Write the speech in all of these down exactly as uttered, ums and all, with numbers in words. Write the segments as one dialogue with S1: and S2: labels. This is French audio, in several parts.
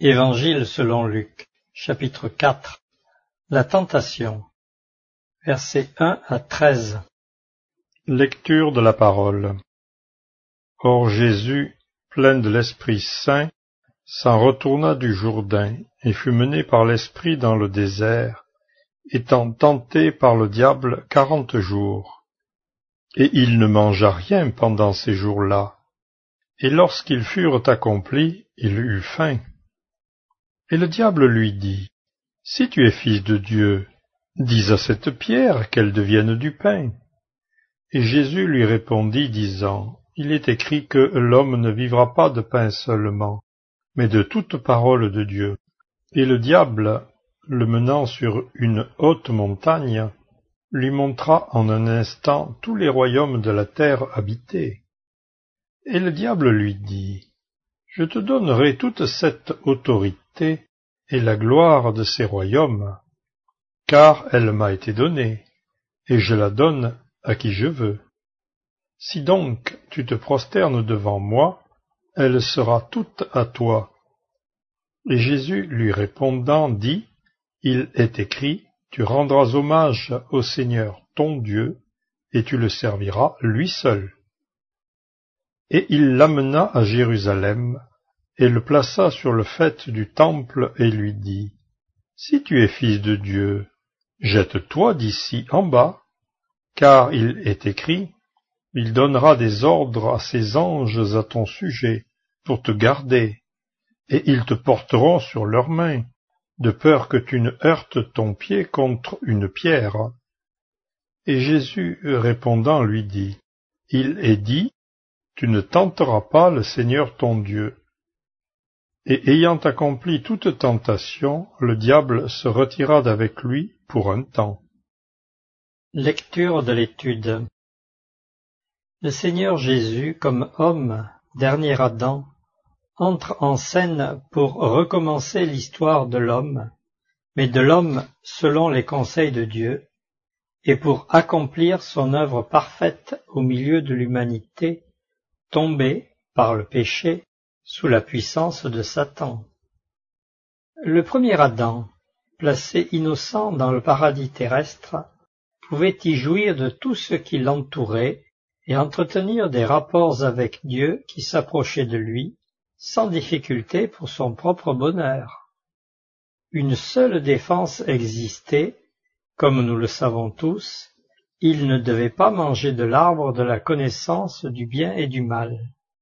S1: Évangile selon Luc, chapitre quatre. La tentation. Versets un à treize.
S2: Lecture de la parole. Or Jésus, plein de l'Esprit Saint, s'en retourna du Jourdain et fut mené par l'Esprit dans le désert, étant tenté par le diable quarante jours. Et il ne mangea rien pendant ces jours-là. Et lorsqu'ils furent accomplis, il eut faim. Et le diable lui dit, « Si tu es fils de Dieu, dis à cette pierre qu'elle devienne du pain. » Et Jésus lui répondit, disant, « Il est écrit que l'homme ne vivra pas de pain seulement, mais de toute parole de Dieu. » Et le diable, le menant sur une haute montagne, lui montra en un instant tous les royaumes de la terre habités. Et le diable lui dit, « Je te donnerai toute cette autorité et la gloire de ces royaumes, car elle m'a été donnée, et je la donne à qui je veux. Si donc tu te prosternes devant moi, elle sera toute à toi. » Et Jésus lui répondant dit, « Il est écrit, tu rendras hommage au Seigneur ton Dieu, et tu le serviras lui seul. » Et il l'amena à Jérusalem, et le plaça sur le faîte du temple, et lui dit, « Si tu es fils de Dieu, jette-toi d'ici en bas, car il est écrit, il donnera des ordres à ses anges à ton sujet, pour te garder, et ils te porteront sur leurs mains, de peur que tu ne heurtes ton pied contre une pierre. » Et Jésus répondant lui dit, « Il est dit, tu ne tenteras pas le Seigneur ton Dieu. » Et ayant accompli toute tentation, le diable se retira d'avec lui pour un temps.
S1: Lecture de l'étude. Le Seigneur Jésus, comme homme, dernier Adam, entre en scène pour recommencer l'histoire de l'homme, mais de l'homme selon les conseils de Dieu, et pour accomplir son œuvre parfaite au milieu de l'humanité, tombée, par le péché, sous la puissance de Satan. Le premier Adam, placé innocent dans le paradis terrestre, pouvait y jouir de tout ce qui l'entourait et entretenir des rapports avec Dieu qui s'approchaient de lui, sans difficulté pour son propre bonheur. Une seule défense existait, comme nous le savons tous, il ne devait pas manger de l'arbre de la connaissance du bien et du mal.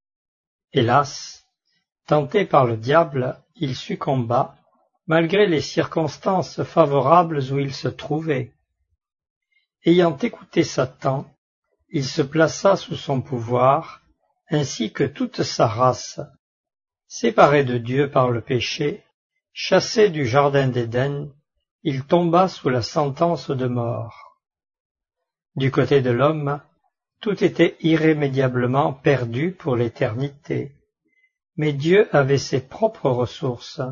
S1: Hélas, tenté par le diable, il succomba, malgré les circonstances favorables où il se trouvait. Ayant écouté Satan, il se plaça sous son pouvoir, ainsi que toute sa race. Séparé de Dieu par le péché, chassé du jardin d'Éden, il tomba sous la sentence de mort. Du côté de l'homme, tout était irrémédiablement perdu pour l'éternité. Mais Dieu avait ses propres ressources.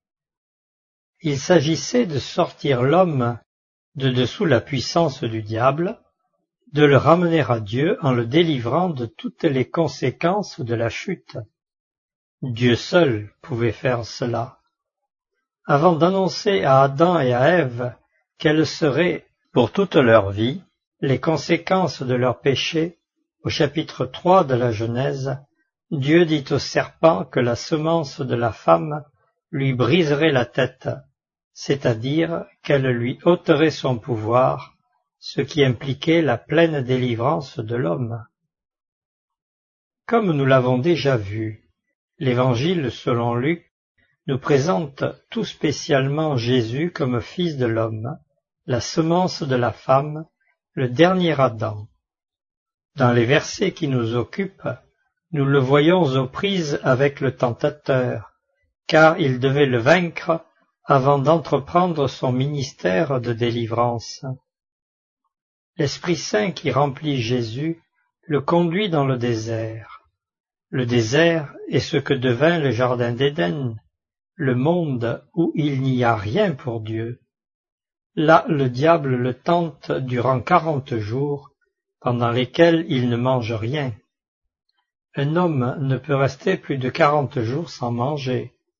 S1: Il s'agissait de sortir l'homme de dessous la puissance du diable, de le ramener à Dieu en le délivrant de toutes les conséquences de la chute. Dieu seul pouvait faire cela. Avant d'annoncer à Adam et à Ève quelles seraient, pour toute leur vie, les conséquences de leur péché, au chapitre trois de la Genèse, Dieu dit au serpent que la semence de la femme lui briserait la tête, c'est-à-dire qu'elle lui ôterait son pouvoir, ce qui impliquait la pleine délivrance de l'homme. Comme nous l'avons déjà vu, l'Évangile selon Luc nous présente tout spécialement Jésus comme fils de l'homme, la semence de la femme, le dernier Adam. Dans les versets qui nous occupent, nous le voyons aux prises avec le tentateur, car il devait le vaincre avant d'entreprendre son ministère de délivrance. L'Esprit Saint qui remplit Jésus le conduit dans le désert. Le désert est ce que devint le jardin d'Éden, le monde où il n'y a rien pour Dieu. Là, le diable le tente durant quarante jours, pendant lesquels il ne mange rien. Un homme ne peut rester plus de quarante jours sans manger.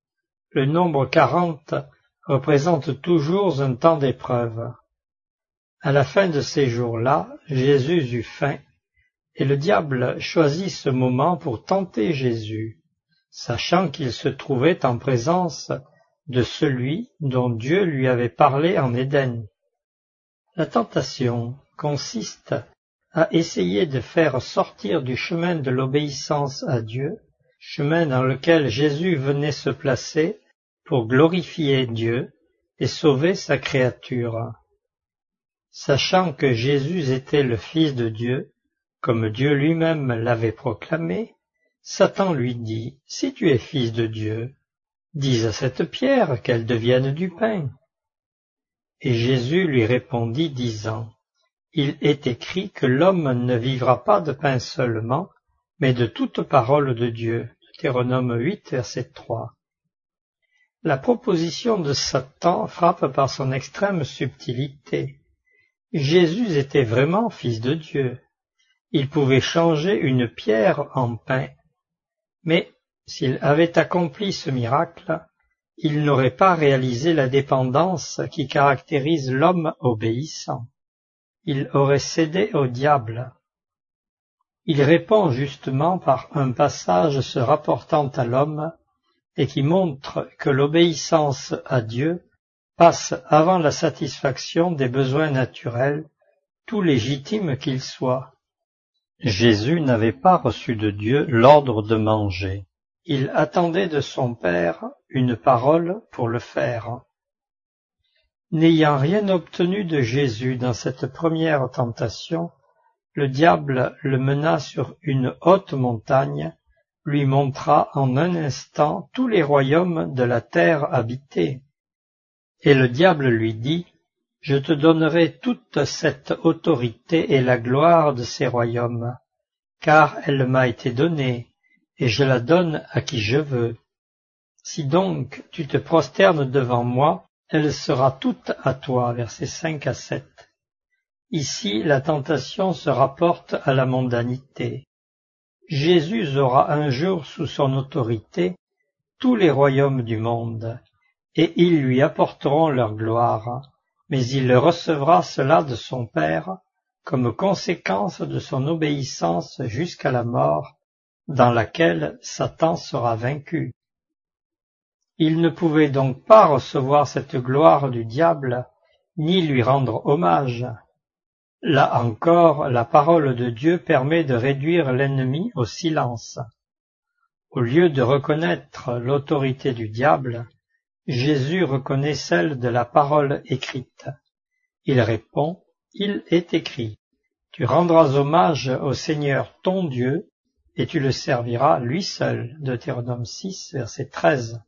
S1: Le nombre quarante représente toujours un temps d'épreuve. À la fin de ces jours-là, Jésus eut faim, et le diable choisit ce moment pour tenter Jésus, sachant qu'il se trouvait en présence de celui dont Dieu lui avait parlé en Éden. La tentation consiste à essayer de faire sortir du chemin de l'obéissance à Dieu, chemin dans lequel Jésus venait se placer pour glorifier Dieu et sauver sa créature. Sachant que Jésus était le Fils de Dieu, comme Dieu lui-même l'avait proclamé, Satan lui dit, « Si tu es Fils de Dieu, dis à cette pierre qu'elle devienne du pain. » Et Jésus lui répondit, disant, « Il est écrit que l'homme ne vivra pas de pain seulement, mais de toute parole de Dieu. » Deutéronome huit, verset trois. La proposition de Satan frappe par son extrême subtilité. Jésus était vraiment Fils de Dieu. Il pouvait changer une pierre en pain. Mais s'il avait accompli ce miracle, il n'aurait pas réalisé la dépendance qui caractérise l'homme obéissant. Il aurait cédé au diable. Il répond justement par un passage se rapportant à l'homme et qui montre que l'obéissance à Dieu passe avant la satisfaction des besoins naturels, tout légitimes qu'ils soient. Jésus n'avait pas reçu de Dieu l'ordre de manger. Il attendait de son Père une parole pour le faire. N'ayant rien obtenu de Jésus dans cette première tentation, le diable le mena sur une haute montagne, lui montra en un instant tous les royaumes de la terre habitée. Et le diable lui dit, « Je te donnerai toute cette autorité et la gloire de ces royaumes, car elle m'a été donnée, et je la donne à qui je veux. Si donc tu te prosternes devant moi, elle sera toute à toi. » Versets cinq à sept. Ici, la tentation se rapporte à la mondanité. Jésus aura un jour sous son autorité tous les royaumes du monde, et ils lui apporteront leur gloire, mais il recevra cela de son Père comme conséquence de son obéissance jusqu'à la mort, dans laquelle Satan sera vaincu. Il ne pouvait donc pas recevoir cette gloire du diable, ni lui rendre hommage. Là encore, la parole de Dieu permet de réduire l'ennemi au silence. Au lieu de reconnaître l'autorité du diable, Jésus reconnaît celle de la parole écrite. Il répond, « Il est écrit, tu rendras hommage au Seigneur ton Dieu, et tu le serviras lui seul. » Deutéronome six, verset treize.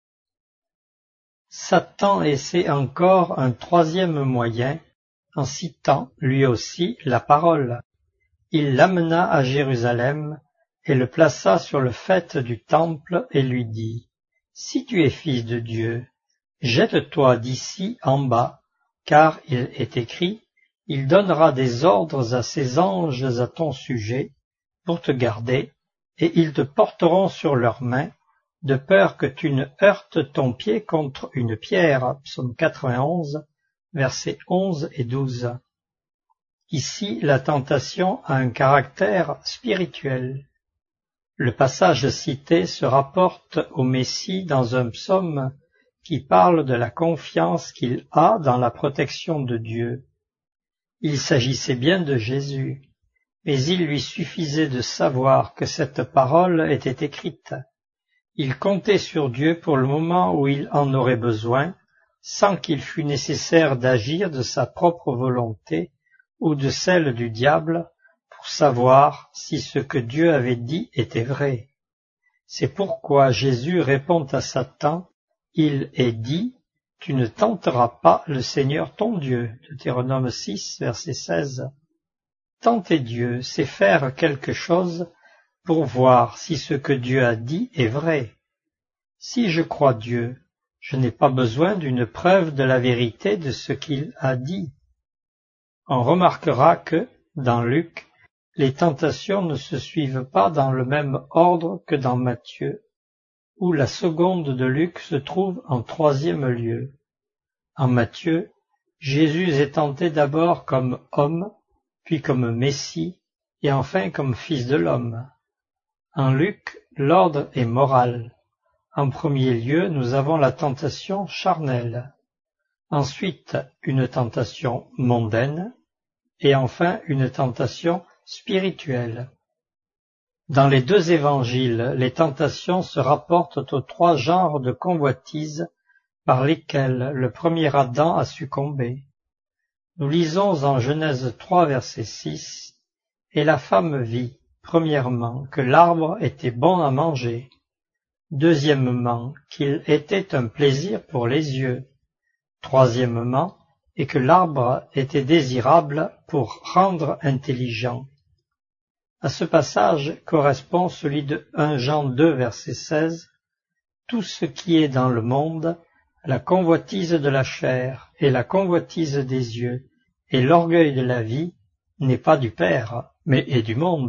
S1: Satan essaie encore un troisième moyen, en citant lui aussi la parole. Il l'amena à Jérusalem et le plaça sur le faîte du temple et lui dit, « Si tu es Fils de Dieu, jette-toi d'ici en bas, car il est écrit, il donnera des ordres à ses anges à ton sujet pour te garder, et ils te porteront sur leurs mains, de peur que tu ne heurtes ton pied contre une pierre. » Psaume quatre-vingt-onze, versets onze et douze. Ici, la tentation a un caractère spirituel. Le passage cité se rapporte au Messie dans un psaume qui parle de la confiance qu'il a dans la protection de Dieu. Il s'agissait bien de Jésus, mais il lui suffisait de savoir que cette parole était écrite. Il comptait sur Dieu pour le moment où il en aurait besoin, sans qu'il fût nécessaire d'agir de sa propre volonté ou de celle du diable pour savoir si ce que Dieu avait dit était vrai. C'est pourquoi Jésus répond à Satan, « Il est dit, tu ne tenteras pas le Seigneur ton Dieu. » Deutéronome six, verset seize. Tenter Dieu, c'est faire quelque chose pour voir si ce que Dieu a dit est vrai. Si je crois Dieu, je n'ai pas besoin d'une preuve de la vérité de ce qu'il a dit. On remarquera que, dans Luc, les tentations ne se suivent pas dans le même ordre que dans Matthieu, où la seconde de Luc se trouve en troisième lieu. En Matthieu, Jésus est tenté d'abord comme homme, puis comme Messie, et enfin comme Fils de l'homme. En Luc, l'ordre est moral. En premier lieu, nous avons la tentation charnelle. Ensuite, une tentation mondaine, et enfin une tentation spirituelle. Dans les deux évangiles, les tentations se rapportent aux trois genres de convoitises par lesquels le premier Adam a succombé. Nous lisons en Genèse trois, verset six, « Et la femme vit, premièrement, que l'arbre était bon à manger, deuxièmement, qu'il était un plaisir pour les yeux, troisièmement, et que l'arbre était désirable pour rendre intelligent. » À ce passage correspond celui de premier Jean deux, verset seize, « Tout ce qui est dans le monde, la convoitise de la chair et la convoitise des yeux et l'orgueil de la vie n'est pas du Père, mais est du monde. »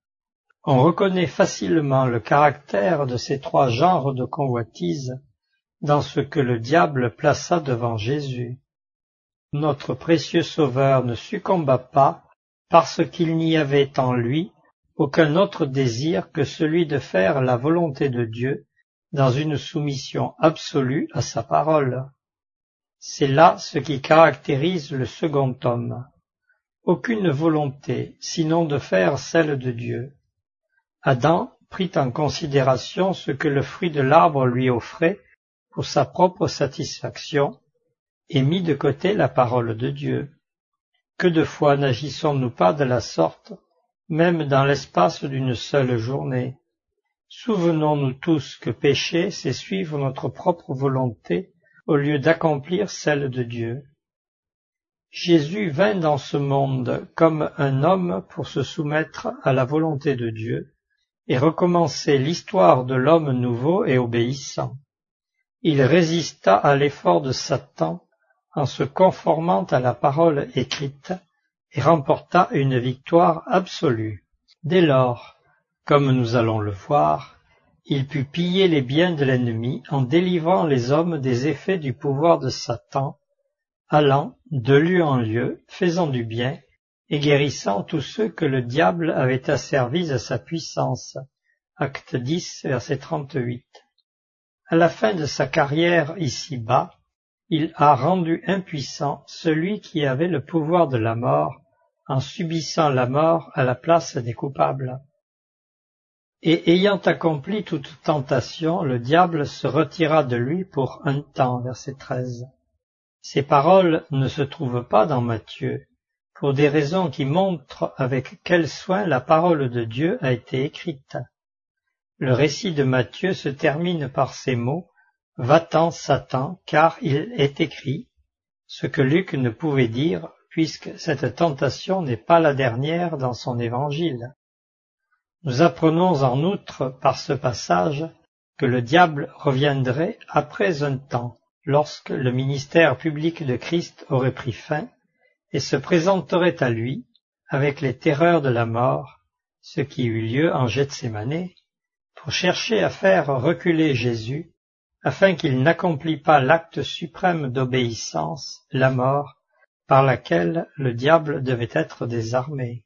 S1: On reconnaît facilement le caractère de ces trois genres de convoitise dans ce que le diable plaça devant Jésus. Notre précieux Sauveur ne succomba pas parce qu'il n'y avait en lui aucun autre désir que celui de faire la volonté de Dieu dans une soumission absolue à sa parole. C'est là ce qui caractérise le second homme. Aucune volonté, sinon de faire celle de Dieu. Adam prit en considération ce que le fruit de l'arbre lui offrait pour sa propre satisfaction et mit de côté la parole de Dieu. Que de fois n'agissons-nous pas de la sorte, même dans l'espace d'une seule journée? Souvenons-nous tous que pécher, c'est suivre notre propre volonté au lieu d'accomplir celle de Dieu. Jésus vint dans ce monde comme un homme pour se soumettre à la volonté de Dieu et recommencer l'histoire de l'homme nouveau et obéissant. Il résista à l'effort de Satan en se conformant à la parole écrite et remporta une victoire absolue. Dès lors, comme nous allons le voir, il put piller les biens de l'ennemi en délivrant les hommes des effets du pouvoir de Satan, allant de lieu en lieu, faisant du bien et guérissant tous ceux que le diable avait asservis à sa puissance. Acte dix, verset trente-huit. À la fin de sa carrière ici-bas, il a rendu impuissant celui qui avait le pouvoir de la mort en subissant la mort à la place des coupables. Et ayant accompli toute tentation, le diable se retira de lui pour un temps, verset treize. Ces paroles ne se trouvent pas dans Matthieu, pour des raisons qui montrent avec quel soin la parole de Dieu a été écrite. Le récit de Matthieu se termine par ces mots « Va-t'en, Satan, car il est écrit », ce que Luc ne pouvait dire, puisque cette tentation n'est pas la dernière dans son évangile. Nous apprenons en outre par ce passage que le diable reviendrait après un temps, lorsque le ministère public de Christ aurait pris fin, et se présenterait à lui avec les terreurs de la mort, ce qui eut lieu en Gethsémane, pour chercher à faire reculer Jésus, afin qu'il n'accomplît pas l'acte suprême d'obéissance, la mort, par laquelle le diable devait être désarmé.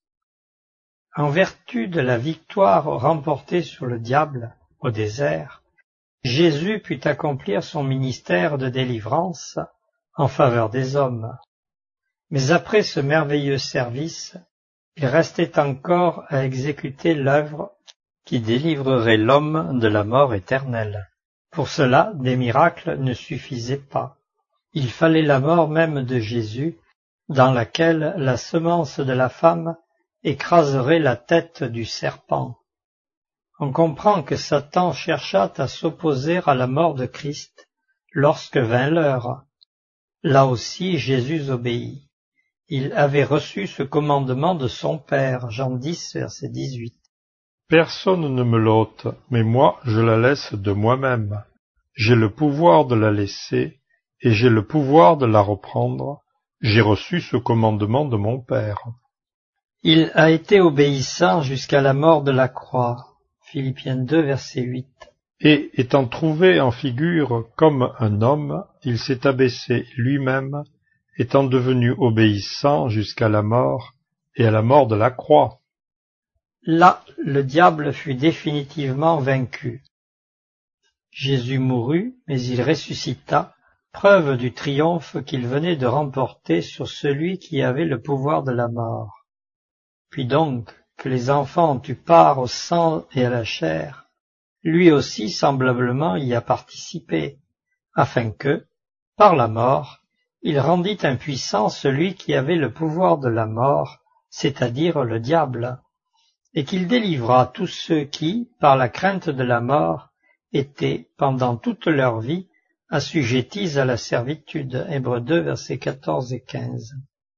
S1: En vertu de la victoire remportée sur le diable au désert, Jésus put accomplir son ministère de délivrance en faveur des hommes. Mais après ce merveilleux service, il restait encore à exécuter l'œuvre qui délivrerait l'homme de la mort éternelle. Pour cela, des miracles ne suffisaient pas. Il fallait la mort même de Jésus, dans laquelle la semence de la femme écraserait la tête du serpent. On comprend que Satan chercha à s'opposer à la mort de Christ lorsque vint l'heure. Là aussi Jésus obéit. Il avait reçu ce commandement de son Père, Jean dix, verset dix-huit.
S2: Personne ne me l'ôte, mais moi je la laisse de moi-même. J'ai le pouvoir de la laisser, et j'ai le pouvoir de la reprendre. J'ai reçu ce commandement de mon Père.
S1: Il a été obéissant jusqu'à la mort de la croix. Philippiens deux, verset huit.
S2: Et, étant trouvé en figure comme un homme, il s'est abaissé lui-même, étant devenu obéissant jusqu'à la mort, et à la mort de la croix.
S1: Là, le diable fut définitivement vaincu. Jésus mourut, mais il ressuscita, preuve du triomphe qu'il venait de remporter sur celui qui avait le pouvoir de la mort. Puis donc, que les enfants ont eu part au sang et à la chair, lui aussi semblablement y a participé, afin que, par la mort, il rendit impuissant celui qui avait le pouvoir de la mort, c'est-à-dire le diable, et qu'il délivra tous ceux qui, par la crainte de la mort, étaient, pendant toute leur vie, assujettis à la servitude. Hébreux deux, versets quatorze et quinze.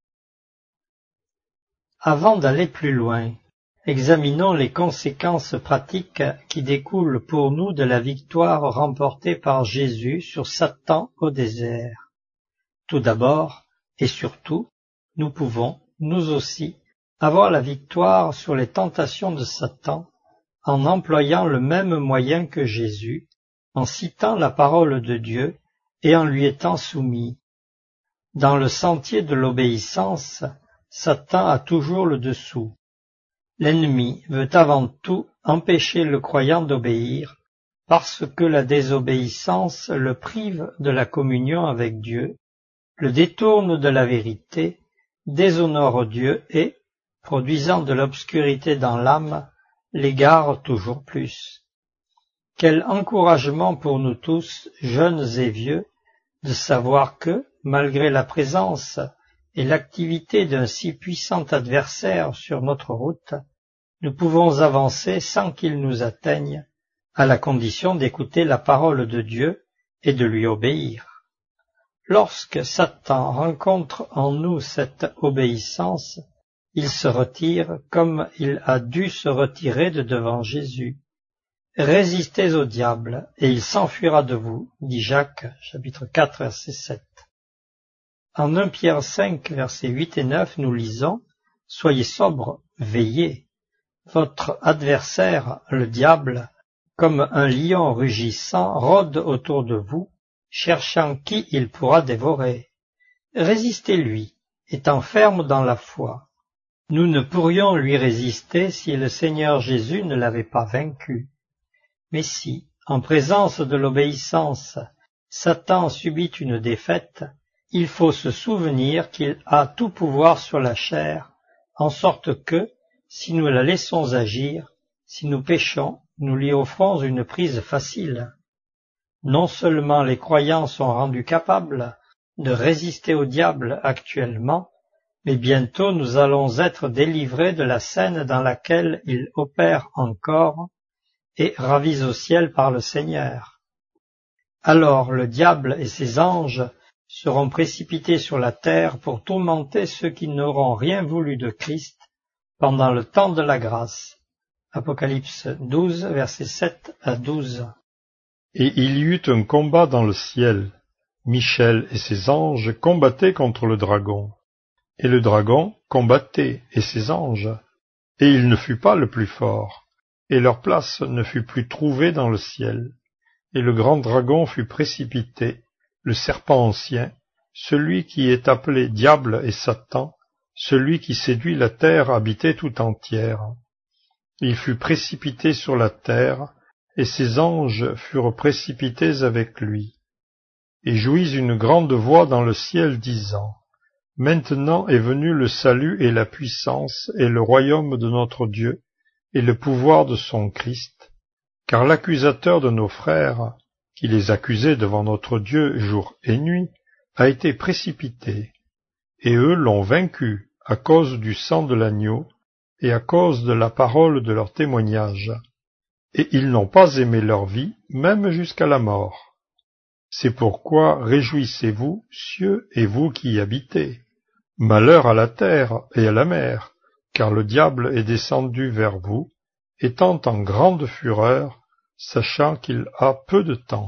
S1: Avant d'aller plus loin, examinons les conséquences pratiques qui découlent pour nous de la victoire remportée par Jésus sur Satan au désert. Tout d'abord, et surtout, nous pouvons, nous aussi, avoir la victoire sur les tentations de Satan en employant le même moyen que Jésus, en citant la parole de Dieu et en lui étant soumis. Dans le sentier de l'obéissance, Satan a toujours le dessous. L'ennemi veut avant tout empêcher le croyant d'obéir, parce que la désobéissance le prive de la communion avec Dieu, le détourne de la vérité, déshonore Dieu et, produisant de l'obscurité dans l'âme, l'égare toujours plus. Quel encouragement pour nous tous, jeunes et vieux, de savoir que, malgré la présence et l'activité d'un si puissant adversaire sur notre route, nous pouvons avancer sans qu'il nous atteigne, à la condition d'écouter la parole de Dieu et de lui obéir. Lorsque Satan rencontre en nous cette obéissance, il se retire comme il a dû se retirer de devant Jésus. Résistez au diable, et il s'enfuira de vous, dit Jacques, chapitre quatre, verset sept. En premier Pierre cinq, versets huit et neuf, nous lisons « Soyez sobres, veillez. Votre adversaire, le diable, comme un lion rugissant, rôde autour de vous, cherchant qui il pourra dévorer. Résistez-lui, étant ferme dans la foi. Nous ne pourrions lui résister si le Seigneur Jésus ne l'avait pas vaincu. Mais si, en présence de l'obéissance, Satan subit une défaite, il faut se souvenir qu'il a tout pouvoir sur la chair, en sorte que, si nous la laissons agir, si nous péchons, nous lui offrons une prise facile. Non seulement les croyants sont rendus capables de résister au diable actuellement, mais bientôt nous allons être délivrés de la scène dans laquelle il opère encore et ravis au ciel par le Seigneur. Alors le diable et ses anges seront précipités sur la terre pour tourmenter ceux qui n'auront rien voulu de Christ pendant le temps de la grâce. Apocalypse douze, versets sept à douze.
S2: Et il y eut un combat dans le ciel. Michel et ses anges combattaient contre le dragon. Et le dragon combattait et ses anges. Et il ne fut pas le plus fort. Et leur place ne fut plus trouvée dans le ciel. Et le grand dragon fut précipité, le serpent ancien, celui qui est appelé Diable et Satan, celui qui séduit la terre habitée tout entière. Il fut précipité sur la terre, et ses anges furent précipités avec lui. Et jouit une grande voix dans le ciel disant, « Maintenant est venu le salut et la puissance et le royaume de notre Dieu et le pouvoir de son Christ, car l'accusateur de nos frères, qui les accusait devant notre Dieu jour et nuit, a été précipité, et eux l'ont vaincu à cause du sang de l'agneau et à cause de la parole de leur témoignage. Et ils n'ont pas aimé leur vie, même jusqu'à la mort. C'est pourquoi réjouissez-vous, cieux, et vous qui y habitez. Malheur à la terre et à la mer, car le diable est descendu vers vous, étant en grande fureur, sachant qu'il a peu de temps. »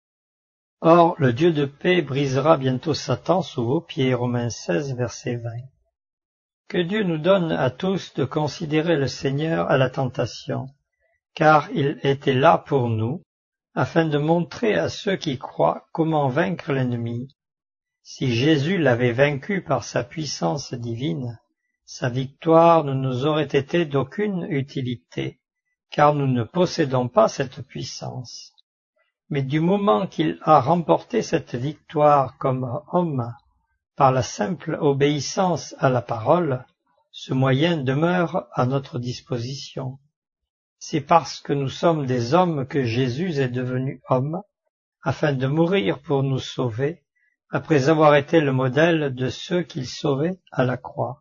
S1: Or, le Dieu de paix brisera bientôt Satan sous vos pieds. Romains seize, verset vingt. Que Dieu nous donne à tous de considérer le Seigneur à la tentation, car il était là pour nous, afin de montrer à ceux qui croient comment vaincre l'ennemi. Si Jésus l'avait vaincu par sa puissance divine, sa victoire ne nous aurait été d'aucune utilité, car nous ne possédons pas cette puissance. Mais du moment qu'il a remporté cette victoire comme homme, par la simple obéissance à la parole, ce moyen demeure à notre disposition. C'est parce que nous sommes des hommes que Jésus est devenu homme, afin de mourir pour nous sauver, après avoir été le modèle de ceux qu'il sauvait à la croix.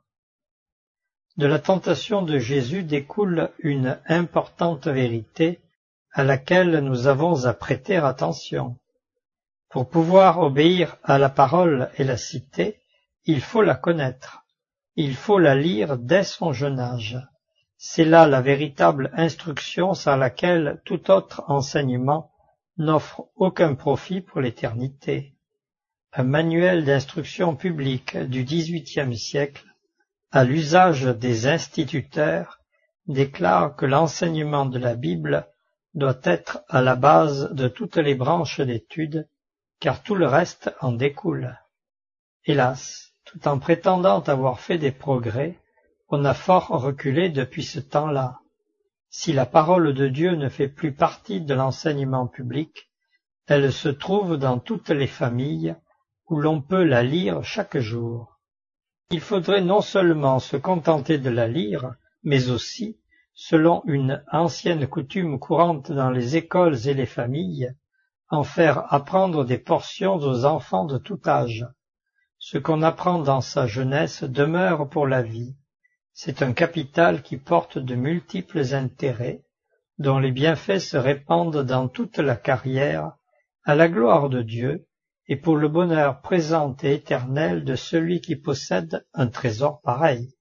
S1: De la tentation de Jésus découle une importante vérité à laquelle nous avons à prêter attention. Pour pouvoir obéir à la parole et la citer, il faut la connaître. Il faut la lire dès son jeune âge. C'est là la véritable instruction sans laquelle tout autre enseignement n'offre aucun profit pour l'éternité. Un manuel d'instruction publique du dix-huitième siècle, à l'usage des instituteurs, déclare que l'enseignement de la Bible doit être à la base de toutes les branches d'études, car tout le reste en découle. Hélas, tout en prétendant avoir fait des progrès, on a fort reculé depuis ce temps-là. Si la parole de Dieu ne fait plus partie de l'enseignement public, elle se trouve dans toutes les familles, où l'on peut la lire chaque jour. Il faudrait non seulement se contenter de la lire, mais aussi, selon une ancienne coutume courante dans les écoles et les familles, en faire apprendre des portions aux enfants de tout âge. Ce qu'on apprend dans sa jeunesse demeure pour la vie. C'est un capital qui porte de multiples intérêts, dont les bienfaits se répandent dans toute la carrière, à la gloire de Dieu, et pour le bonheur présent et éternel de celui qui possède un trésor pareil.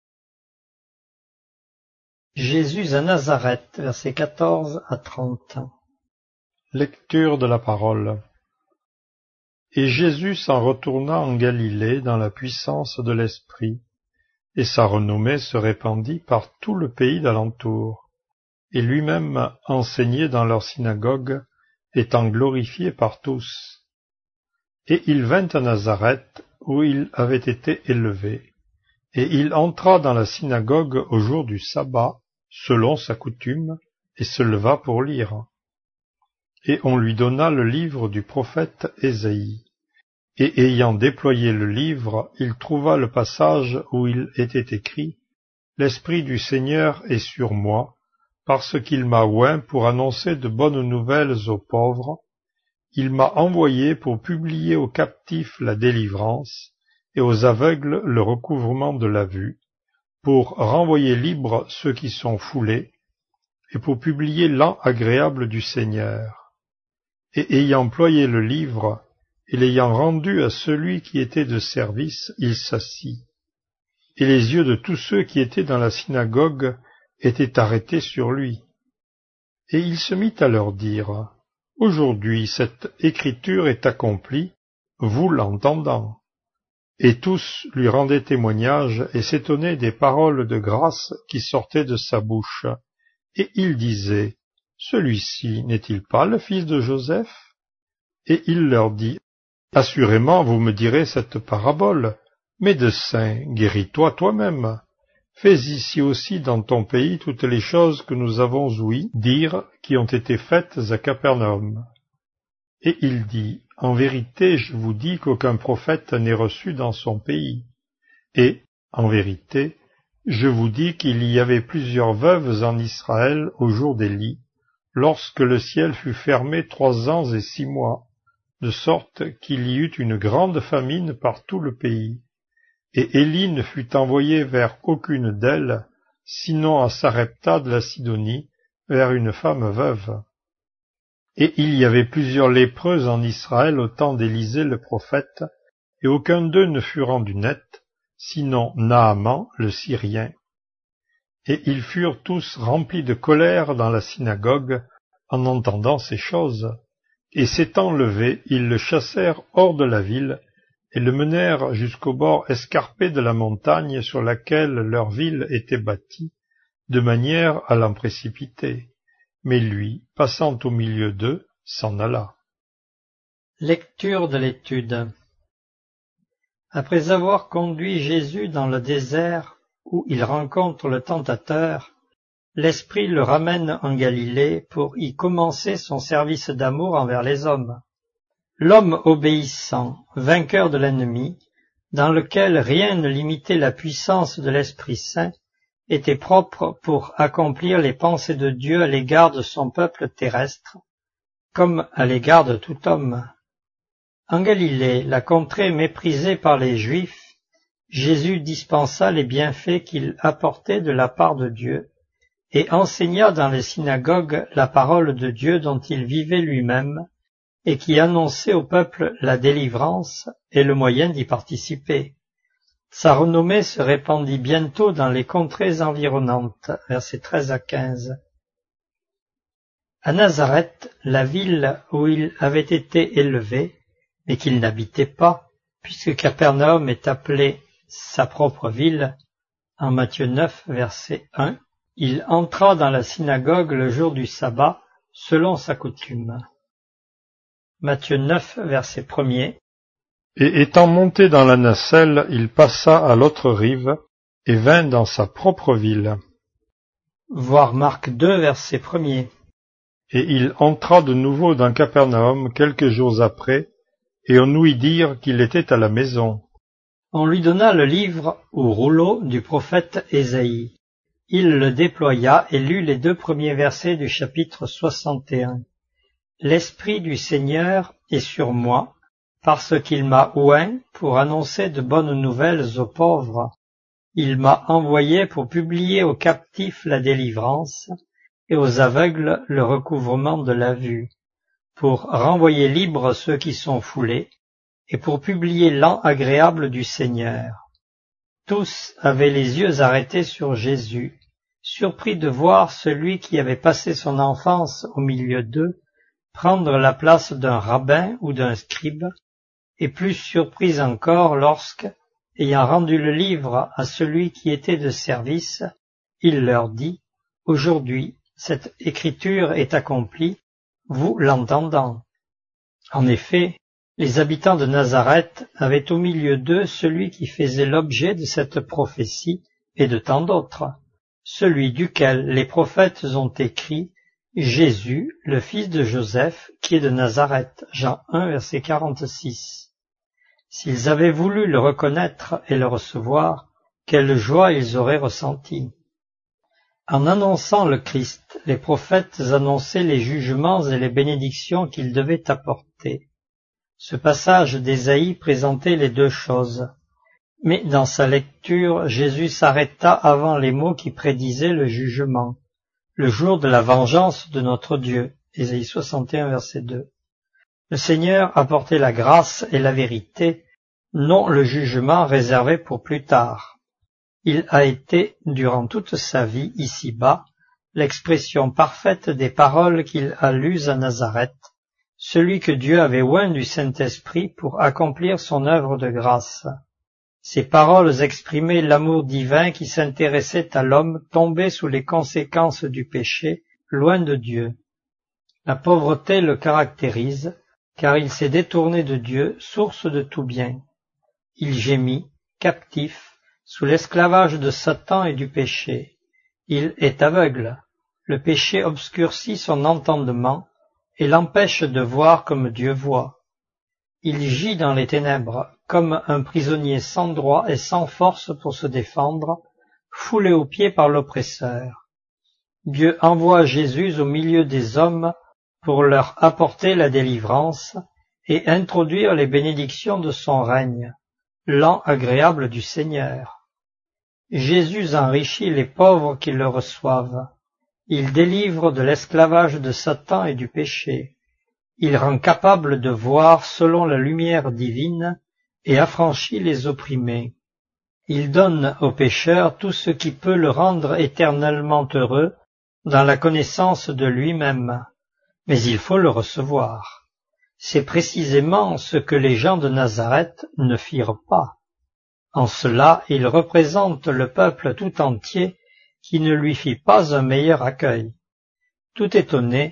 S1: Jésus à Nazareth, versets quatorze à trente.
S2: Lecture de la parole. Et Jésus s'en retourna en Galilée dans la puissance de l'Esprit, et sa renommée se répandit par tout le pays d'alentour, et lui-même enseignait dans leur synagogue, étant glorifié par tous. Et il vint à Nazareth, où il avait été élevé, et il entra dans la synagogue au jour du sabbat, selon sa coutume, et se leva pour lire. Et on lui donna le livre du prophète Ésaïe. Et ayant déployé le livre, il trouva le passage où il était écrit « L'Esprit du Seigneur est sur moi, parce qu'il m'a oint pour annoncer de bonnes nouvelles aux pauvres. Il m'a envoyé pour publier aux captifs la délivrance, et aux aveugles le recouvrement de la vue, pour renvoyer libres ceux qui sont foulés, et pour publier l'an agréable du Seigneur. Et ayant ployé le livre, et l'ayant rendu à celui qui était de service, il s'assit. Et les yeux de tous ceux qui étaient dans la synagogue étaient arrêtés sur lui. Et il se mit à leur dire, « Aujourd'hui cette écriture est accomplie, vous l'entendant. » Et tous lui rendaient témoignage et s'étonnaient des paroles de grâce qui sortaient de sa bouche. Et il disait, « Celui-ci n'est-il pas le fils de Joseph ?» Et il leur dit, « Assurément vous me direz cette parabole. Médecin, guéris-toi toi-même. Fais ici aussi dans ton pays toutes les choses que nous avons ouï dire qui ont été faites à Capernaum. » Et il dit, « En vérité, je vous dis qu'aucun prophète n'est reçu dans son pays. Et, en vérité, je vous dis qu'il y avait plusieurs veuves en Israël au jour d'Élie, lorsque le ciel fut fermé trois ans et six mois, de sorte qu'il y eut une grande famine par tout le pays. Et Élie ne fut envoyé vers aucune d'elles, sinon à Sarepta de la Sidonie, vers une femme veuve. Et il y avait plusieurs lépreux en Israël au temps d'Élisée le prophète, et aucun d'eux ne fut rendu net, sinon Naaman le Syrien. Et ils furent tous remplis de colère dans la synagogue en entendant ces choses. Et s'étant levés, ils le chassèrent hors de la ville, et le menèrent jusqu'au bord escarpé de la montagne sur laquelle leur ville était bâtie, de manière à l'en précipiter. Mais lui, passant au milieu d'eux, s'en alla.
S1: Lecture de l'étude. Après avoir conduit Jésus dans le désert où il rencontre le tentateur, l'Esprit le ramène en Galilée pour y commencer son service d'amour envers les hommes. L'homme obéissant, vainqueur de l'ennemi, dans lequel rien ne limitait la puissance de l'Esprit Saint, était propre pour accomplir les pensées de Dieu à l'égard de son peuple terrestre, comme à l'égard de tout homme. En Galilée, la contrée méprisée par les Juifs, Jésus dispensa les bienfaits qu'il apportait de la part de Dieu, et enseigna dans les synagogues la parole de Dieu dont il vivait lui-même, et qui annonçait au peuple la délivrance et le moyen d'y participer. Sa renommée se répandit bientôt dans les contrées environnantes, versets treize à quinze. À Nazareth, la ville où il avait été élevé, mais qu'il n'habitait pas, puisque Capernaum est appelée sa propre ville, en Matthieu neuf, verset un, il entra dans la synagogue le jour du sabbat, selon sa coutume. Matthieu neuf, verset premier.
S2: Et étant monté dans la nacelle, il passa à l'autre rive, et vint dans sa propre ville.
S1: Voir Marc deux, verset premier.
S2: Et il entra de nouveau dans Capernaum quelques jours après, et on ouït dire qu'il était à la maison.
S1: On lui donna le livre ou rouleau du prophète Ésaïe. Il le déploya et lut les deux premiers versets du chapitre soixante et un. L'Esprit du Seigneur est sur moi, parce qu'il m'a oint pour annoncer de bonnes nouvelles aux pauvres. Il m'a envoyé pour publier aux captifs la délivrance, et aux aveugles le recouvrement de la vue, pour renvoyer libres ceux qui sont foulés, et pour publier l'an agréable du Seigneur. Tous avaient les yeux arrêtés sur Jésus, surpris de voir celui qui avait passé son enfance au milieu d'eux prendre la place d'un rabbin ou d'un scribe, et plus surpris encore lorsque, ayant rendu le livre à celui qui était de service, il leur dit « Aujourd'hui, cette écriture est accomplie, vous l'entendant. » En effet, les habitants de Nazareth avaient au milieu d'eux celui qui faisait l'objet de cette prophétie et de tant d'autres, celui duquel les prophètes ont écrit « Jésus, le fils de Joseph, qui est de Nazareth » Jean un, verset quarante-six. S'ils avaient voulu le reconnaître et le recevoir, quelle joie ils auraient ressentie. En annonçant le Christ, les prophètes annonçaient les jugements et les bénédictions qu'il devait apporter. Ce passage d'Ésaïe présentait les deux choses. Mais dans sa lecture, Jésus s'arrêta avant les mots qui prédisaient le jugement, le jour de la vengeance de notre Dieu. Ésaïe soixante et un, verset deux. Le Seigneur apportait la grâce et la vérité, non le jugement réservé pour plus tard. Il a été, durant toute sa vie ici-bas, l'expression parfaite des paroles qu'il a lues à Nazareth, celui que Dieu avait oint du Saint-Esprit pour accomplir son œuvre de grâce. Ces paroles exprimaient l'amour divin qui s'intéressait à l'homme tombé sous les conséquences du péché, loin de Dieu. La pauvreté le caractérise, car il s'est détourné de Dieu, source de tout bien. Il gémit, captif, sous l'esclavage de Satan et du péché. Il est aveugle. Le péché obscurcit son entendement et l'empêche de voir comme Dieu voit. Il gît dans les ténèbres, comme un prisonnier sans droit et sans force pour se défendre, foulé aux pieds par l'oppresseur. Dieu envoie Jésus au milieu des hommes pour leur apporter la délivrance et introduire les bénédictions de son règne, l'an agréable du Seigneur. Jésus enrichit les pauvres qui le reçoivent. Il délivre de l'esclavage de Satan et du péché. Il rend capable de voir selon la lumière divine et affranchit les opprimés. Il donne au pécheur tout ce qui peut le rendre éternellement heureux dans la connaissance de lui-même. Mais il faut le recevoir. C'est précisément ce que les gens de Nazareth ne firent pas. En cela, il représente le peuple tout entier qui ne lui fit pas un meilleur accueil. Tout étonné,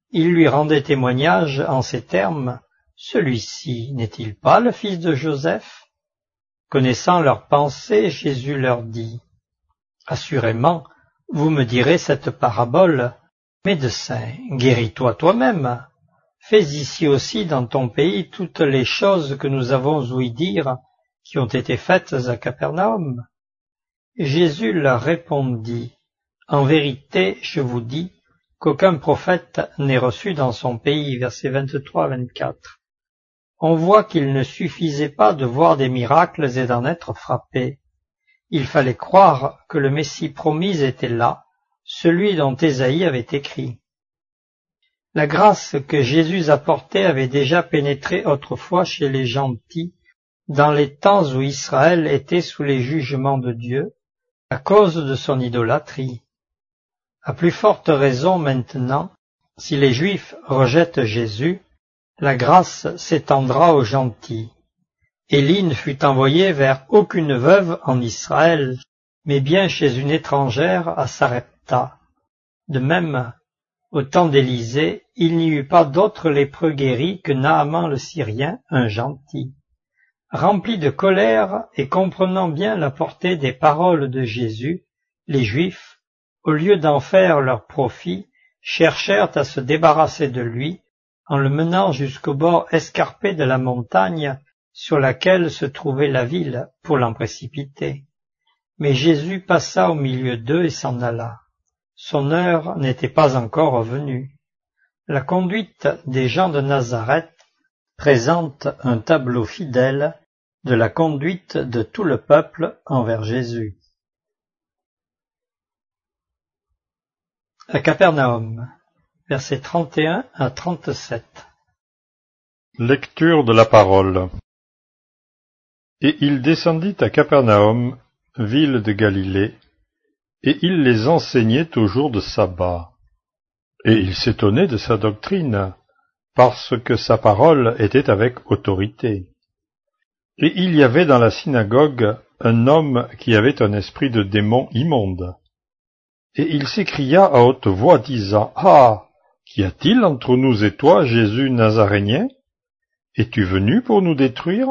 S1: Il lui rendait témoignage en ces termes: « Celui-ci n'est-il pas le fils de Joseph ?» Connaissant leurs pensées, Jésus leur dit: « Assurément, vous me direz cette parabole: Médecin, guéris-toi toi-même. Fais ici aussi dans ton pays toutes les choses que nous avons ouï dire qui ont été faites à Capernaum. » Jésus leur répondit: « En vérité, je vous dis qu'aucun prophète n'est reçu dans son pays. » Versets vingt-trois à vingt-quatre. On voit qu'il ne suffisait pas de voir des miracles et d'en être frappé. Il fallait croire que le Messie promis était là, celui dont Ésaïe avait écrit. La grâce que Jésus apportait avait déjà pénétré autrefois chez les gentils, dans les temps où Israël était sous les jugements de Dieu, à cause de son idolâtrie. À plus forte raison maintenant, si les Juifs rejettent Jésus, la grâce s'étendra aux gentils. Élie ne fut envoyé vers aucune veuve en Israël, mais bien chez une étrangère à Sarepta. De même, au temps d'Élisée, il n'y eut pas d'autre lépreux guéri que Naaman le Syrien, un gentil. Remplis de colère et comprenant bien la portée des paroles de Jésus, les Juifs, au lieu d'en faire leur profit, cherchèrent à se débarrasser de lui en le menant jusqu'au bord escarpé de la montagne sur laquelle se trouvait la ville pour l'en précipiter. Mais Jésus passa au milieu d'eux et s'en alla. Son heure n'était pas encore venue. La conduite des gens de Nazareth présente un tableau fidèle de la conduite de tout le peuple envers Jésus. À Capernaum, versets trente et un à trente-sept.
S2: Lecture de la parole. Et il descendit à Capernaum, ville de Galilée, et il les enseignait au jour de sabbat. Et il s'étonnait de sa doctrine, parce que sa parole était avec autorité. Et il y avait dans la synagogue un homme qui avait un esprit de démon immonde. Et il s'écria à haute voix, disant: « Ah! Qu'y a-t-il entre nous et toi, Jésus Nazaréen? Es-tu venu pour nous détruire?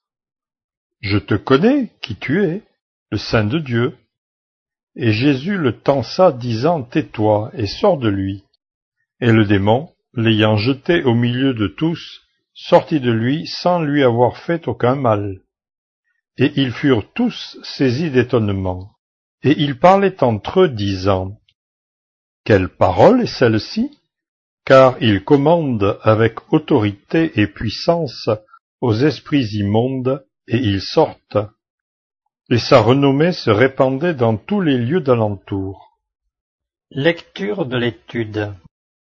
S2: Je te connais, qui tu es, le Saint de Dieu. » Et Jésus le tança, disant: « Tais-toi, et sors de lui. » Et le démon, l'ayant jeté au milieu de tous, sortit de lui sans lui avoir fait aucun mal. Et ils furent tous saisis d'étonnement. Et ils parlaient entre eux, disant: « Quelle parole est celle-ci? Car il commande avec autorité et puissance aux esprits immondes, et ils sortent. » Et sa renommée se répandait dans tous les lieux d'alentour.
S1: Lecture de l'étude.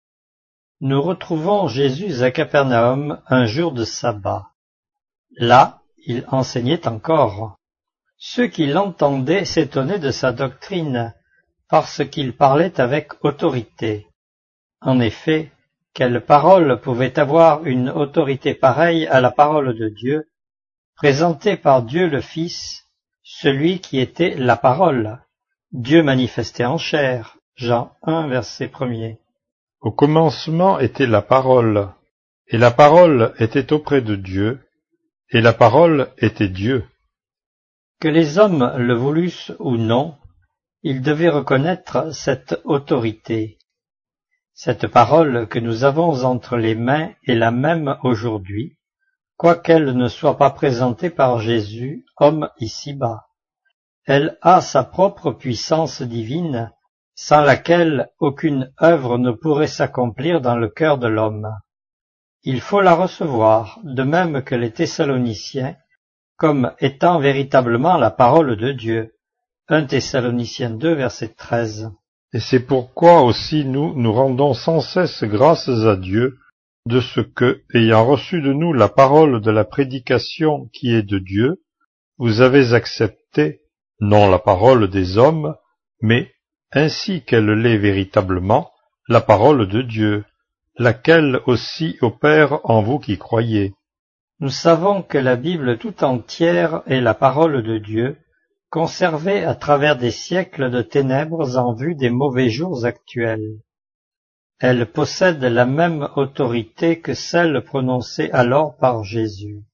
S1: Nous retrouvons Jésus à Capernaum un jour de sabbat. Là, il enseignait encore. Ceux qui l'entendaient s'étonnaient de sa doctrine, parce qu'il parlait avec autorité. En effet, quelle parole pouvait avoir une autorité pareille à la parole de Dieu, présentée par Dieu le Fils, celui qui était la parole, Dieu manifesté en chair. Jean un, verset premier.
S2: Au commencement était la parole, et la parole était auprès de Dieu, et la parole était Dieu.
S1: Que les hommes le voulussent ou non, ils devaient reconnaître cette autorité. Cette parole que nous avons entre les mains est la même aujourd'hui, quoiqu'elle ne soit pas présentée par Jésus, homme ici-bas. Elle a sa propre puissance divine, sans laquelle aucune œuvre ne pourrait s'accomplir dans le cœur de l'homme. Il faut la recevoir, de même que les Thessaloniciens, comme étant véritablement la parole de Dieu. un Thessaloniciens deux, verset treize.
S2: Et c'est pourquoi aussi nous nous rendons sans cesse grâces à Dieu, de ce que, ayant reçu de nous la parole de la prédication qui est de Dieu, vous avez accepté, non la parole des hommes, mais, ainsi qu'elle l'est véritablement, la parole de Dieu, laquelle aussi opère en vous qui croyez.
S1: Nous savons que la Bible tout entière est la parole de Dieu, conservée à travers des siècles de ténèbres en vue des mauvais jours actuels. Elle possède la même autorité que celle prononcée alors par Jésus.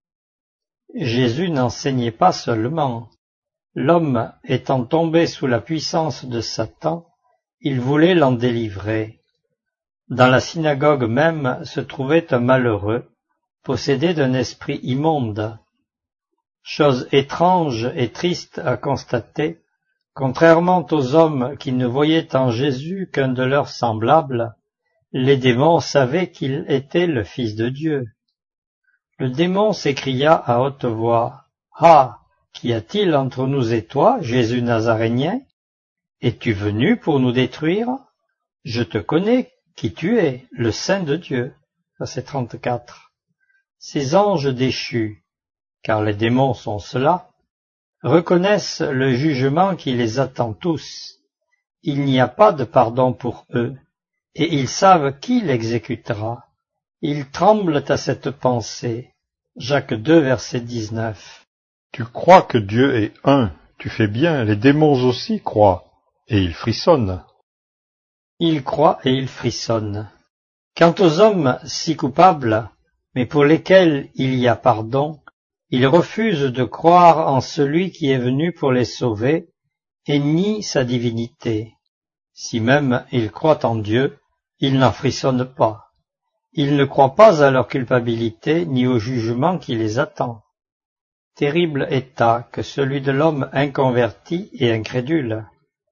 S1: Jésus n'enseignait pas seulement. L'homme étant tombé sous la puissance de Satan, il voulait l'en délivrer. Dans la synagogue même se trouvait un malheureux, possédé d'un esprit immonde. Chose étrange et triste à constater, contrairement aux hommes qui ne voyaient en Jésus qu'un de leurs semblables, les démons savaient qu'il était le Fils de Dieu. Le démon s'écria à haute voix, « Ah, qu'y a-t-il entre nous et toi, Jésus Nazarénien? Es-tu venu pour nous détruire? Je te connais, qui tu es, le Saint de Dieu. » Verset trente-quatre. Ces anges déchus, car les démons sont ceux-là, reconnaissent le jugement qui les attend tous. Il n'y a pas de pardon pour eux, et ils savent qui l'exécutera. Ils tremblent à cette pensée. Jacques deux, verset dix-neuf.
S2: Tu crois que Dieu est un, tu fais bien, les démons aussi croient, et ils frissonnent.
S1: Ils croient et ils frissonnent. Quant aux hommes si coupables, mais pour lesquels il y a pardon, ils refusent de croire en celui qui est venu pour les sauver et nient sa divinité. Si même ils croient en Dieu, ils n'en frissonnent pas. Ils ne croient pas à leur culpabilité ni au jugement qui les attend. Terrible état que celui de l'homme inconverti et incrédule.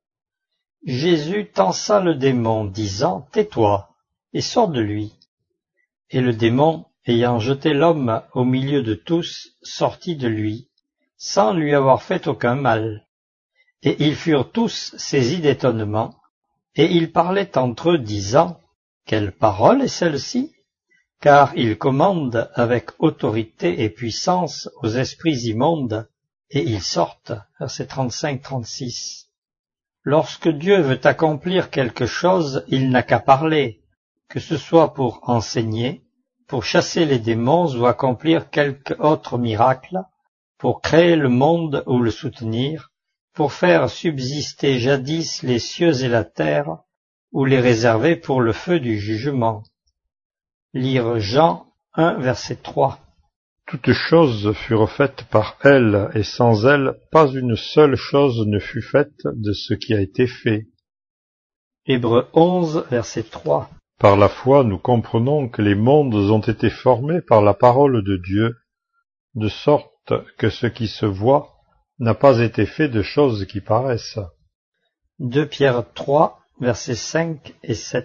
S1: Jésus tensa le démon, disant « Tais-toi, et sors de lui. » Et le démon, ayant jeté l'homme au milieu de tous, sortit de lui, sans lui avoir fait aucun mal. Et ils furent tous saisis d'étonnement, et ils parlaient entre eux, disant « Quelle parole est celle-ci ?» Car il commande avec autorité et puissance aux esprits immondes, et ils sortent. Versets trente-cinq trente-six. Lorsque Dieu veut accomplir quelque chose, il n'a qu'à parler, que ce soit pour enseigner, pour chasser les démons ou accomplir quelque autre miracle, pour créer le monde ou le soutenir, pour faire subsister jadis les cieux et la terre, ou les réserver pour le feu du jugement. Lire Jean un, verset trois.
S2: Toutes choses furent faites par elle, et sans elle, pas une seule chose ne fut faite de ce qui a été fait.
S1: Hébreux onze, verset trois.
S2: Par la foi, nous comprenons que les mondes ont été formés par la parole de Dieu, de sorte que ce qui se voit n'a pas été fait de choses qui paraissent.
S1: deux Pierre trois, versets cinq et sept.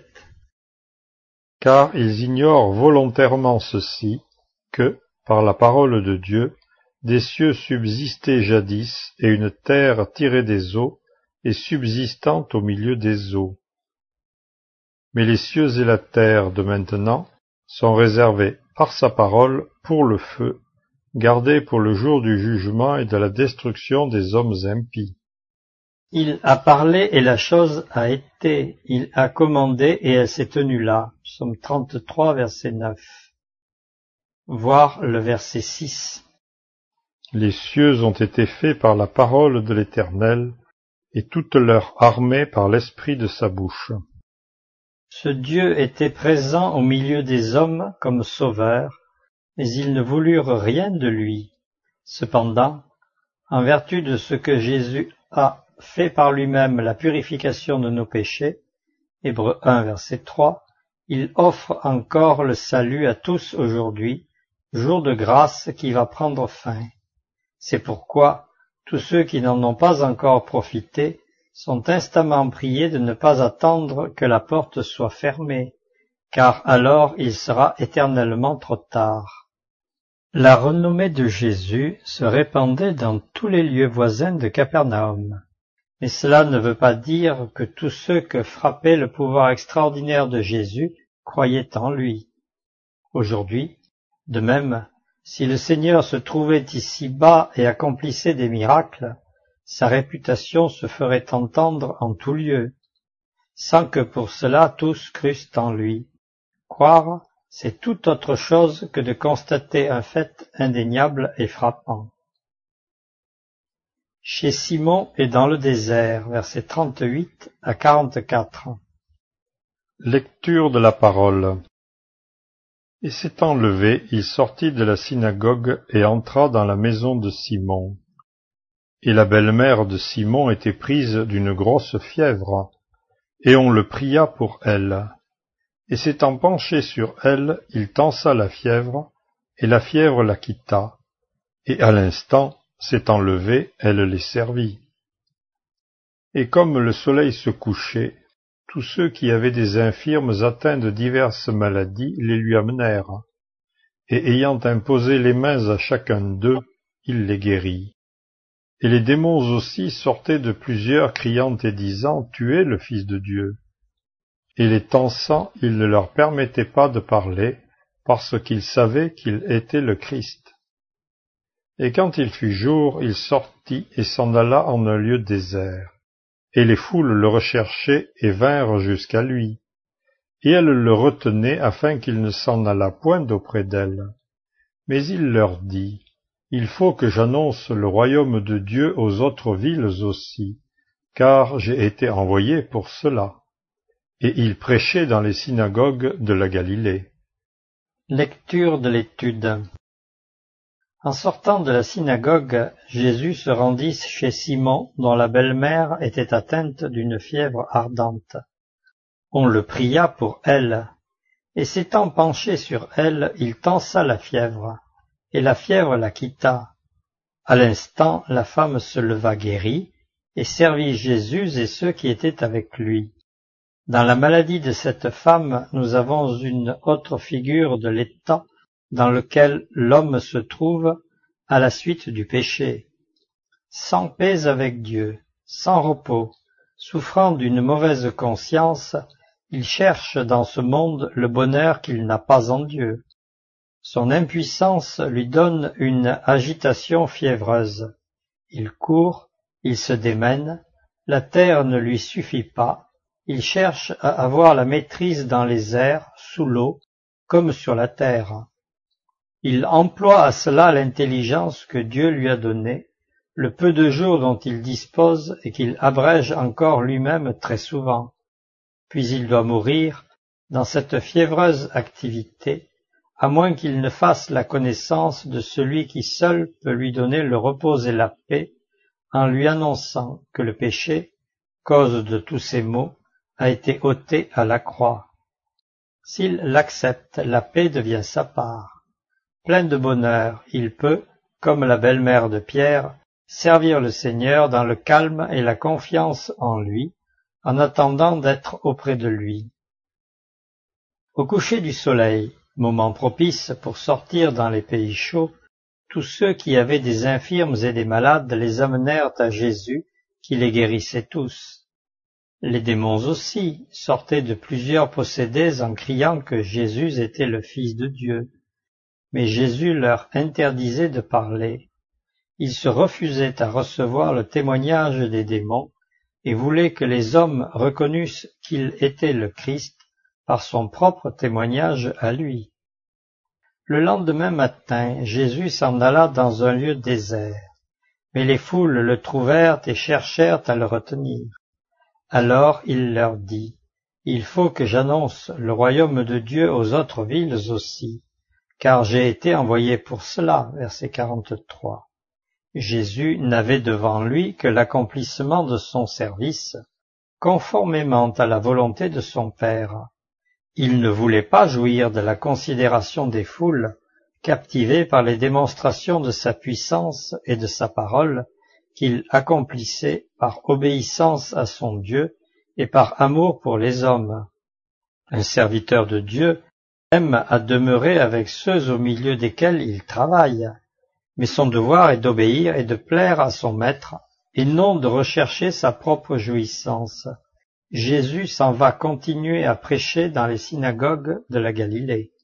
S2: Car ils ignorent volontairement ceci, que, par la parole de Dieu, des cieux subsistaient jadis, et une terre tirée des eaux, et subsistant au milieu des eaux. Mais les cieux et la terre de maintenant sont réservés par sa parole pour le feu, gardés pour le jour du jugement et de la destruction des hommes impies.
S1: Il a parlé et la chose a été, il a commandé et elle s'est tenue là. Psaume trente-trois, verset neuf. Voir le verset six.
S2: Les cieux ont été faits par la parole de l'Éternel, et toute leur armée par l'esprit de sa bouche.
S1: Ce Dieu était présent au milieu des hommes comme sauveur, mais ils ne voulurent rien de lui. Cependant, en vertu de ce que Jésus a fait par lui-même la purification de nos péchés, Hébreux un, verset trois, il offre encore le salut à tous aujourd'hui, jour de grâce qui va prendre fin. C'est pourquoi tous ceux qui n'en ont pas encore profité sont instamment priés de ne pas attendre que la porte soit fermée, car alors il sera éternellement trop tard. La renommée de Jésus se répandait dans tous les lieux voisins de Capernaum. Mais cela ne veut pas dire que tous ceux que frappait le pouvoir extraordinaire de Jésus croyaient en lui. Aujourd'hui, de même, si le Seigneur se trouvait ici-bas et accomplissait des miracles, sa réputation se ferait entendre en tout lieu, sans que pour cela tous crussent en lui. Croire, c'est tout autre chose que de constater un fait indéniable et frappant. Chez Simon et dans le désert, versets trente-huit à quarante-quatre.
S2: Lecture de la parole. Et s'étant levé, il sortit de la synagogue et entra dans la maison de Simon. Et la belle-mère de Simon était prise d'une grosse fièvre, et on le pria pour elle. Et s'étant penché sur elle, il tensa la fièvre, et la fièvre la quitta. Et à l'instant, s'étant levé, elle les servit. Et comme le soleil se couchait, tous ceux qui avaient des infirmes atteints de diverses maladies les lui amenèrent, et ayant imposé les mains à chacun d'eux, il les guérit. Et les démons aussi sortaient de plusieurs, criant et disant « Tuez le Fils de Dieu !» Et les tensant, il ne leur permettait pas de parler, parce qu'ils savaient qu'il était le Christ. Et quand il fut jour, il sortit et s'en alla en un lieu désert. Et les foules le recherchaient et vinrent jusqu'à lui. Et elles le retenaient afin qu'il ne s'en allât point d'auprès d'elles. Mais il leur dit, « Il faut que j'annonce le royaume de Dieu aux autres villes aussi, car j'ai été envoyé pour cela. » Et il prêchait dans les synagogues de la Galilée.
S1: Lecture de l'étude. En sortant de la synagogue, Jésus se rendit chez Simon, dont la belle-mère était atteinte d'une fièvre ardente. On le pria pour elle, et s'étant penché sur elle, il tensa la fièvre, et la fièvre la quitta. À l'instant, la femme se leva guérie, et servit Jésus et ceux qui étaient avec lui. Dans la maladie de cette femme, nous avons une autre figure de l'état dans lequel l'homme se trouve à la suite du péché. Sans paix avec Dieu, sans repos, souffrant d'une mauvaise conscience, il cherche dans ce monde le bonheur qu'il n'a pas en Dieu. Son impuissance lui donne une agitation fiévreuse. Il court, il se démène, la terre ne lui suffit pas, il cherche à avoir la maîtrise dans les airs, sous l'eau, comme sur la terre. Il emploie à cela l'intelligence que Dieu lui a donnée, le peu de jours dont il dispose et qu'il abrège encore lui-même très souvent. Puis il doit mourir dans cette fiévreuse activité, à moins qu'il ne fasse la connaissance de celui qui seul peut lui donner le repos et la paix, en lui annonçant que le péché, cause de tous ces maux, a été ôté à la croix. S'il l'accepte, la paix devient sa part. Plein de bonheur, il peut, comme la belle-mère de Pierre, servir le Seigneur dans le calme et la confiance en lui, en attendant d'être auprès de lui. Au coucher du soleil, moment propice pour sortir dans les pays chauds, tous ceux qui avaient des infirmes et des malades les amenèrent à Jésus, qui les guérissait tous. Les démons aussi sortaient de plusieurs possédés en criant que Jésus était le Fils de Dieu. Mais Jésus leur interdisait de parler. Ils se refusaient à recevoir le témoignage des démons et voulaient que les hommes reconnussent qu'il était le Christ par son propre témoignage à lui. Le lendemain matin, Jésus s'en alla dans un lieu désert, mais les foules le trouvèrent et cherchèrent à le retenir. Alors il leur dit, « Il faut que j'annonce le royaume de Dieu aux autres villes aussi, car j'ai été envoyé pour cela. » Verset quarante-trois. Jésus n'avait devant lui que l'accomplissement de son service, conformément à la volonté de son Père. Il ne voulait pas jouir de la considération des foules, captivées par les démonstrations de sa puissance et de sa parole, qu'il accomplissait par obéissance à son Dieu et par amour pour les hommes. Un serviteur de Dieu aime à demeurer avec ceux au milieu desquels il travaille, mais son devoir est d'obéir et de plaire à son maître, et non de rechercher sa propre jouissance. Jésus s'en va continuer à prêcher dans les synagogues de la Galilée.